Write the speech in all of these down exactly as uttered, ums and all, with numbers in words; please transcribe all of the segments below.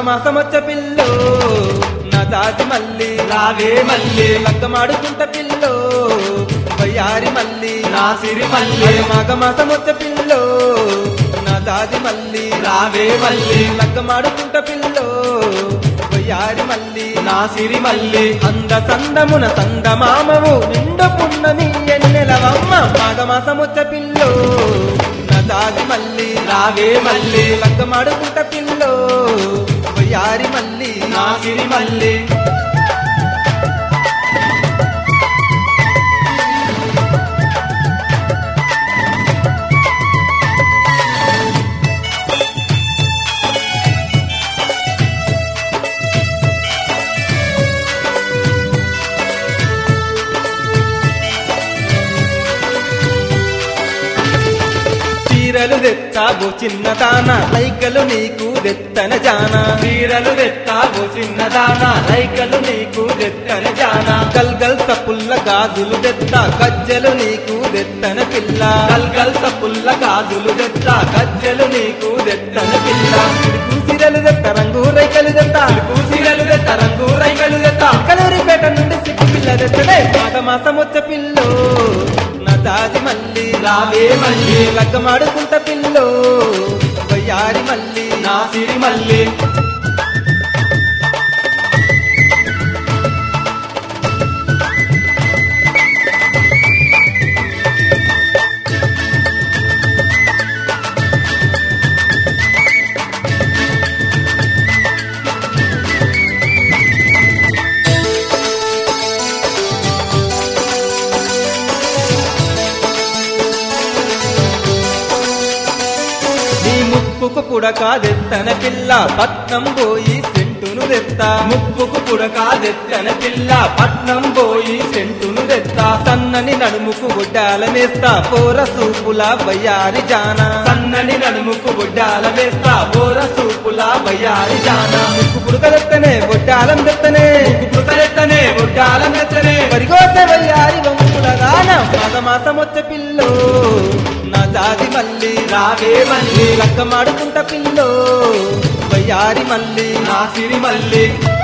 మాఘమాసమొచ్చ pillow నా జాతి మల్లి రావే మల్లి లగ్గమాడుకుంట పిల్లో వయ్యారి మల్లి నా సిరి మల్లి మాఘమాసమొచ్చ పిల్లో నా జాతి మల్లి రావే మల్లి లగ్గమాడుకుంట పిల్లో వయ్యారి మల్లి నా సిరి మల్లి అంద సందమున సందమామవు నిండు పున్నమి ఎన్నెలవమ్మ మాఘమాసమొచ్చ పిల్లో నా జాతి మల్లి రావే మల్లి లగ్గమాడుకుంట పిల్లో వయ్యారి మల్లి నా సిరి మల్లి చీరలు తెత్తాబో చిన్నదాన లైకలు నీకు దెత్తన జానా చీరలు తెత్తావు చిన్నదాన రైకలు నీకు దెత్తన జాన గల్గల్ సపుల్ల గాజులు దెత్త గజ్జలు నీకు దెత్తన పిల్ల గల్గల్ సపుల్ల గాజులు దెత్త గజ్జలు నీకు దెత్తన పిల్ల సిరుకు చీరలు దెత్త రంగు రైకలు దెత్త సిరుకు చీరలు దెత్త రంగు రైకలు దెత్త కలూరిపేట నుండి సిక్కు పిల్ల దెత్తనే మాఘమాసమొచ్చ పిల్లో నా జాతి మల్లి రావే మల్లి లగ్గమాడుకుంట పిల్లో వయ్యారి మల్లి నా సిరి మల్లి ముప్పుకు పుడక దెత్తన పిల్ల పట్నం పోయి సెంటును దెత్త ముప్పుకు పుడక దెత్తన పిల్ల పట్నం పోయి సెంటును దెత్త సన్నని నడుముకు గుడ్డాల మేస్తా పోర సూపుల వయ్యారి జాన సన్నని నడుముకు బొడ్డాల వేస్తా బోర సూపుల బయ్యారి జాన ముక్కు పుడక దెత్తనే బొడ్డాలం దెత్తనే పుడకలెత్తనే బొడ్డాల మెత్తనే పరిగోత వయ్యారి వంకుల గాన మాఘమాసమొచ్చ పిల్లో నా జాతి మల్లి రావే మల్లి లగ్గమాడుకుంట పిల్లో వయ్యారి మల్లి నా సిరి మల్లి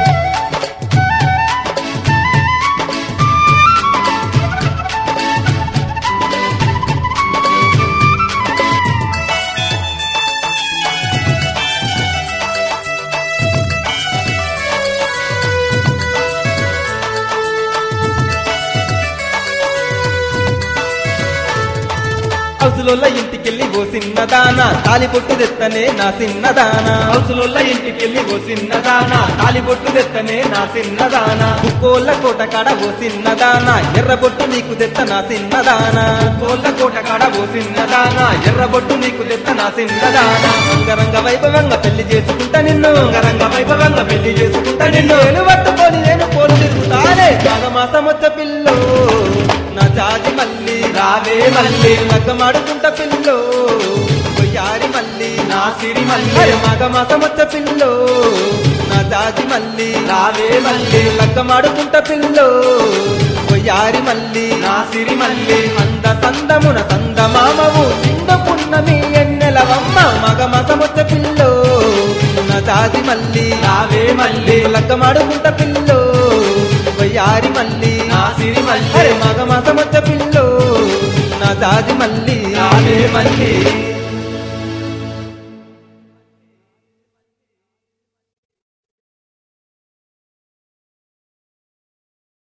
హౌసులోళ్ళ ఇంటికెళ్ళి ఓ సిన్నదాన తాలి పొట్టు దెత్తనే నా సిన్నదాన హౌసులోళ్ళ ఇంటికెళ్ళి ఓ సిన్నదాన తాలిబొట్టు దెత్తనే నా సిన్నదాన కోళ్ళ కోట కాడ ఓ సిన్నదాన ఎర్రబొట్టు నీకు దెత్త నా సిన్నదాన కోళ్ళ కోట కాడ ఓ సిన్నదాన ఎర్రబొట్టు నీకు దెత్త నా సిన్నదాన అంగరంగ వైభవంగా పెళ్లి చేసుకుంటా నిన్ను రంగ వైభవంగా పెళ్లి చేసుకుంటా నిన్ను నేను పట్టుకొని నేను పోలు తిరుగుతానే మాఘమాసమొచ్చ పిల్లో నా జాతి మల్లి రావే మల్లి లగ్గమాడుకుంట పిల్లో వయ్యారి మల్లి నా సిరి మల్లి మాఘమాసమొచ్చ పిల్లో నా జాతి మల్లి రావే మల్లి లగ్గమాడుకుంట పిల్లో వయ్యారి మల్లి నా సిరి మల్లి అంద సందమున సందమామవు నిండు పున్నమి ఎన్నెలవమ్మ మగమసమొచ్చ పిల్లో నా జాతి మల్లి రావే మల్లి లగ్గమాడుకుంట పిల్లో వయ్యారి మల్లి నా సిరి మల్లి అరే మగమసమొచ్చ పిల్లో నా జాతి మల్లి రావే మల్లి